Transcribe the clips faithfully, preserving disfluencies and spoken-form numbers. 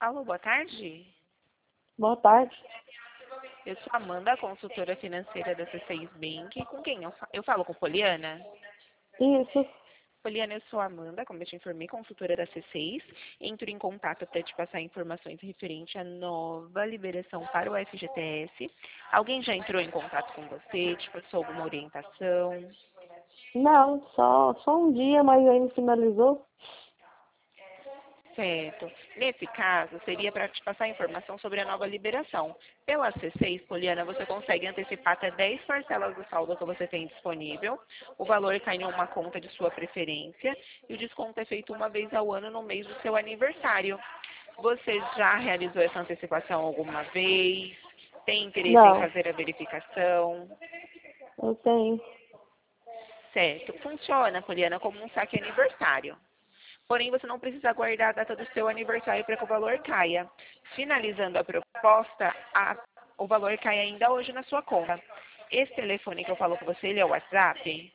Alô, boa tarde. Boa tarde. Eu sou Amanda, consultora financeira da C seis Bank. Com quem eu falo? Eu falo com Poliana? Isso. Poliana, eu sou Amanda, como eu te informei, consultora da C seis. Entro em contato para te passar informações referente à nova liberação para o F G T S. Alguém já entrou em contato com você? Te passou alguma orientação? Não, só, só um dia, mas ainda finalizou. Certo. Nesse caso, seria para te passar informação sobre a nova liberação. Pela C seis, Poliana, você consegue antecipar até dez parcelas do saldo que você tem disponível. O valor cai em uma conta de sua preferência e o desconto é feito uma vez ao ano no mês do seu aniversário. Você já realizou essa antecipação alguma vez? Tem interesse em Não, fazer a verificação? eu tenho. Certo. Funciona, Poliana, como um saque aniversário. Porém, você não precisa aguardar a data do seu aniversário para que o valor caia. Finalizando a proposta, a- o valor cai ainda hoje na sua conta. Esse telefone que eu falo com você, ele é o WhatsApp?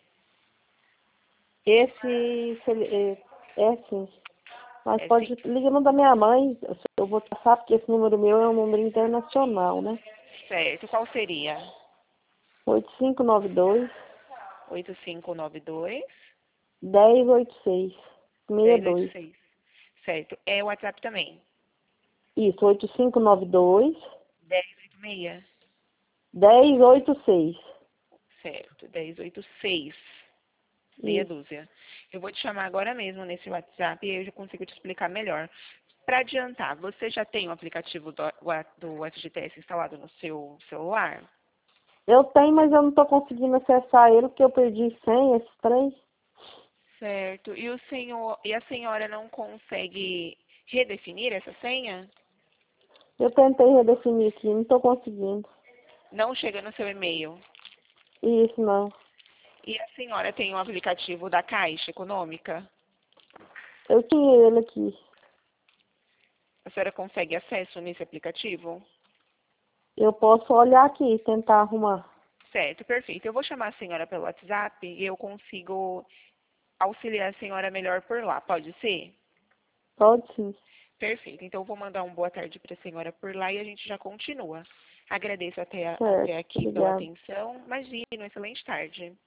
Esse, se ele- é, é sim. Mas É pode sim? ligar no da minha mãe, eu vou passar, porque esse número meu é um número internacional, né? Certo. Qual seria? oito cinco nove dois, oito cinco nove dois, um zero oito seis, seis dois. dez oitenta e seis. Certo. É o WhatsApp também. Isso, oito cinco nove dois, dez oitenta e seis. um zero oito seis. Certo. dez oitenta e seis. Meia Isso. dúzia. Eu vou te chamar agora mesmo nesse WhatsApp e aí eu já consigo te explicar melhor. Para adiantar, você já tem o aplicativo do, do F G T S instalado no seu celular? Eu tenho, mas eu não estou conseguindo acessar ele, porque eu perdi cem, esses três. Certo. E, o senhor, e a senhora não consegue redefinir essa senha? Eu tentei redefinir aqui, não estou conseguindo. Não chega no seu e-mail. Isso, não. E a senhora tem o aplicativo da Caixa Econômica? Eu tinha ele aqui. A senhora consegue acesso nesse aplicativo? Eu posso olhar aqui e tentar arrumar. Certo, perfeito. Eu vou chamar a senhora pelo WhatsApp e eu consigo auxiliar a senhora melhor por lá. Pode ser? Pode sim. Perfeito. Então, eu vou mandar um boa tarde para a senhora por lá e a gente já continua. Agradeço até, a- Certo. até aqui pela Obrigada. atenção. Imagina, uma excelente tarde.